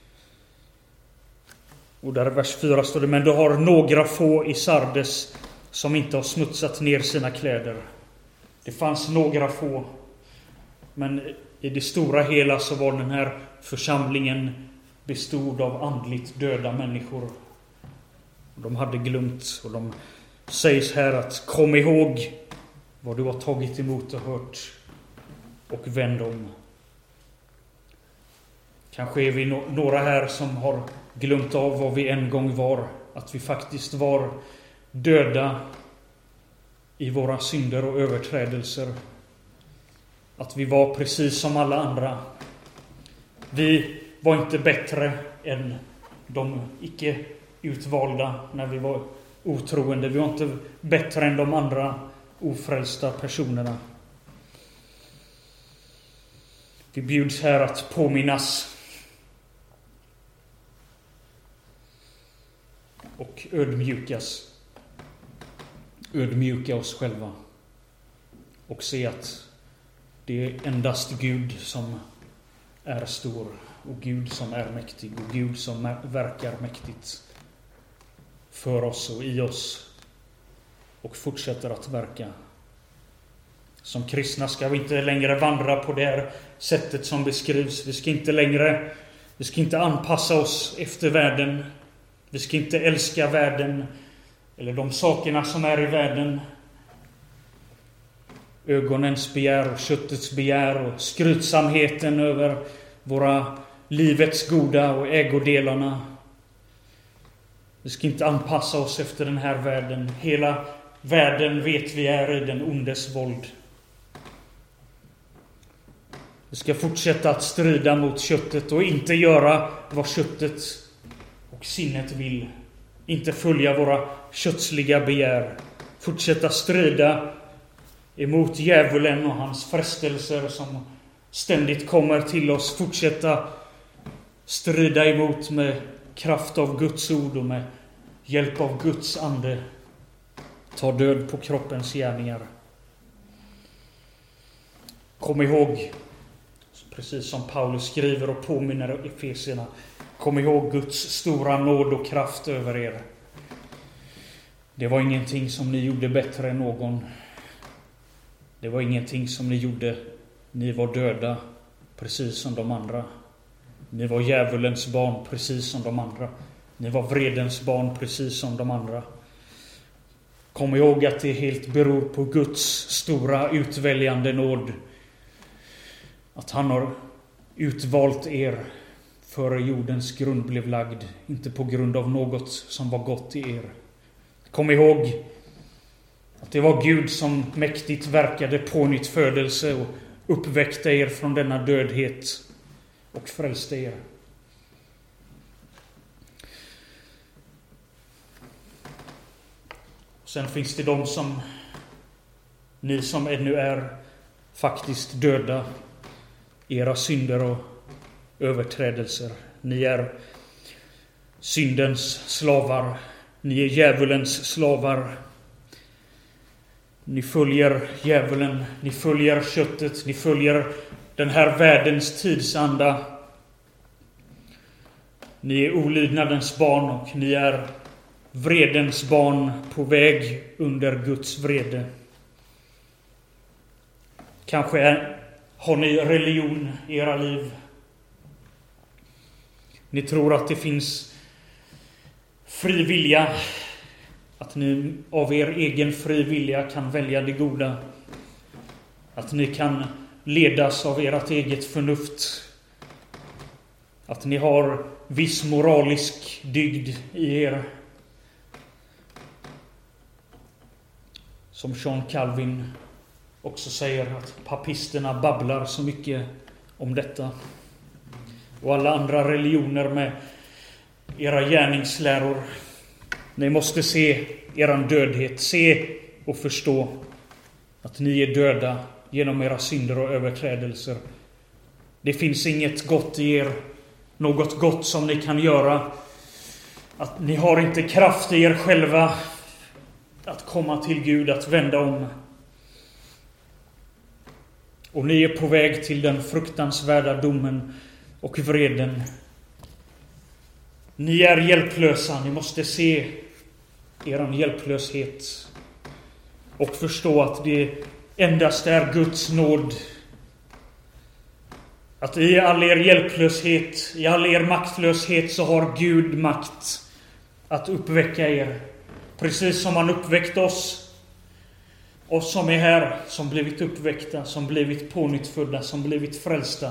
Och där i vers 4 står det: men du har några få i Sardes som inte har smutsat ner sina kläder. Det fanns några få, men i det stora hela så var den här församlingen bestod av andligt döda människor. De hade glömt, och de sägs här att kom ihåg vad du har tagit emot och hört och vänd om. Kanske är vi några här som har glömt av vad vi en gång var. Att vi faktiskt var döda i våra synder och överträdelser. Att vi var precis som alla andra. Vi var inte bättre än de icke utvalda när vi var otroende. Vi var inte bättre än de andra ofrälsta personerna. Vi bjuds här att påminnas och ödmjuka oss själva och se att det är endast Gud som är stor och Gud som är mäktig och Gud som verkar mäktigt för oss och i oss och fortsätter att verka. Som kristna ska vi inte längre vandra på det här sättet som beskrivs. Vi ska inte anpassa oss efter världen. Vi ska inte älska världen eller de sakerna som är i världen. Ögonens begär och köttets begär och skrytsamheten över våra livets goda och ägodelarna. Vi ska inte anpassa oss efter den här världen. Hela världen vet vi är i den ondes våld. Vi ska fortsätta att strida mot köttet och inte göra vad köttet och sinnet vill. Inte följa våra kötsliga begär. Fortsätta strida emot djävulen och hans frestelser som ständigt kommer till oss. Fortsätta strida emot med kraft av Guds ord och med hjälp av Guds ande. Ta död på kroppens gärningar. Kom ihåg, precis som Paulus skriver och påminner Efesierna, kom ihåg Guds stora nåd och kraft över er. Det var ingenting som ni gjorde bättre än någon. Det var ingenting som ni gjorde. Ni var döda, precis som de andra. Ni var djävulens barn, precis som de andra. Ni var vredens barn, precis som de andra. Kom ihåg att det helt beror på Guds stora utväljande nåd. Att han har utvalt er före jordens grund blev lagd. Inte på grund av något som var gott i er. Kom ihåg att det var Gud som mäktigt verkade på nytt födelse och uppväckte er från denna dödhet och frälste er. Sen finns det de som, ni som ännu är faktiskt döda i era synder och överträdelser. Ni är syndens slavar. Ni är djävulens slavar. Ni följer djävulen. Ni följer köttet. Ni följer den här världens tidsanda. Ni är olydnadens barn och ni är vredens barn på väg under Guds vrede. Kanske har ni religion i era liv. Ni tror att det finns fri vilja. Att ni av er egen fri vilja kan välja det goda. Att ni kan ledas av ert eget förnuft. Att ni har viss moralisk dygd i er. Som John Calvin också säger, att papisterna babblar så mycket om detta. Och alla andra religioner med era gärningsläror. Ni måste se eran dödhet. Se och förstå att ni är döda genom era synder och överträdelser. Det finns inget gott i er. Något gott som ni kan göra. Att ni har inte kraft i er själva att komma till Gud, att vända om. Och ni är på väg till den fruktansvärda domen och vreden. Ni är hjälplösa. Ni måste se er hjälplöshet och förstå att det endast är Guds nåd. Att i all er hjälplöshet, i all er maktlöshet, så har Gud makt att uppväcka er. Precis som han uppväckte oss som är här, som blivit uppväckta, som blivit pånyttfödda, som blivit frälsta.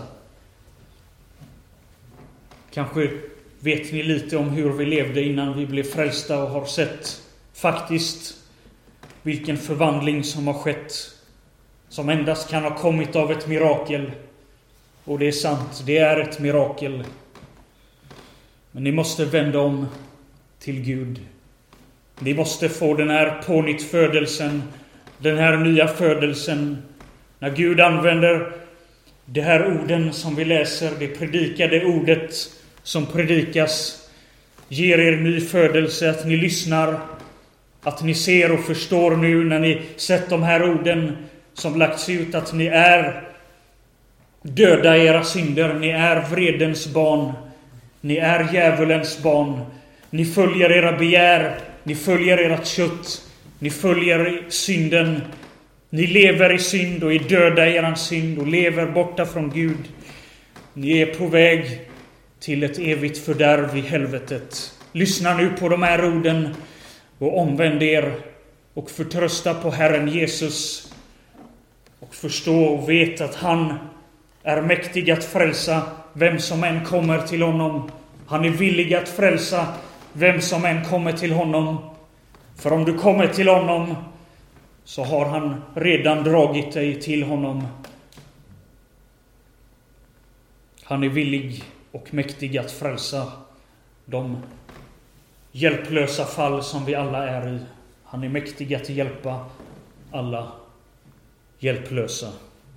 Kanske vet ni lite om hur vi levde innan vi blev frälsta och har sett faktiskt vilken förvandling som har skett, som endast kan ha kommit av ett mirakel. Och det är sant, det är ett mirakel. Men ni måste vända om till Gud. Ni måste få den här pånyttfödelsen, den här nya födelsen. När Gud använder det här orden som vi läser, det predikade ordet som predikas, ger er ny födelse, att ni lyssnar, att ni ser och förstår nu när ni sett de här orden som lagts ut, att ni är döda i era synder, ni är vredens barn, ni är djävulens barn, ni följer era begär, ni följer ert kött, ni följer synden, ni lever i synd och är döda i eran synd och lever borta från Gud. Ni är på väg till ett evigt fördärv i helvetet. Lyssna nu på de här orden och omvänd er och förtrösta på Herren Jesus och förstå och vet att han är mäktig att frälsa vem som än kommer till honom. Han är villig att frälsa vem som än kommer till honom. För om du kommer till honom så har han redan dragit dig till honom. Han är villig och mäktig att frälsa de hjälplösa fall som vi alla är i. Han är mäktig att hjälpa alla hjälplösa.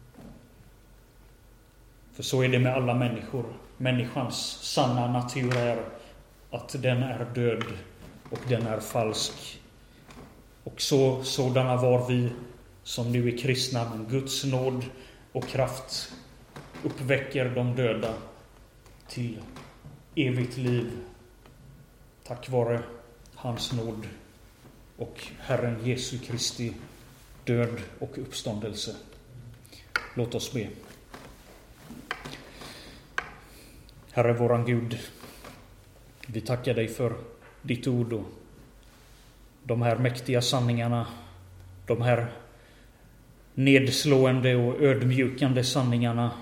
För så är det med alla människor. Människans sanna natur är att den är död och den är falsk. Och sådana var vi som nu är kristna, men Guds nåd och kraft uppväcker de döda till evigt liv tack vare hans nåd och Herren Jesu Kristi död och uppståndelse. Låt oss be. Herre våran Gud, vi tackar dig för ditt ord och de här mäktiga sanningarna, de här nedslående och ödmjukande sanningarna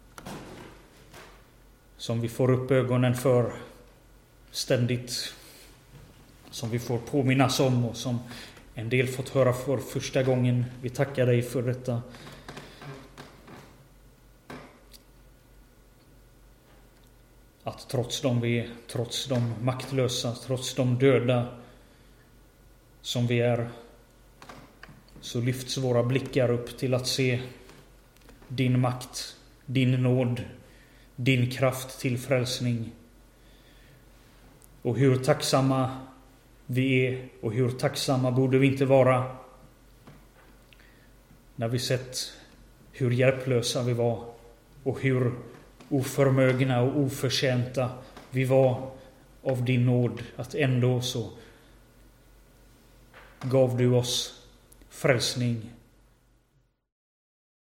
som vi får upp ögonen för ständigt, som vi får påminnas om och som en del fått höra för första gången. Vi tackar dig för detta. Att trots de maktlösa, trots de döda som vi är, så lyfts våra blickar upp till att se din makt, din nåd, din kraft till frälsning. Och hur tacksamma vi är och hur tacksamma borde vi inte vara när vi sett hur hjälplösa vi var och hur oförmögna och oförtjänta vi var av din nåd, att ändå så gav du oss frälsning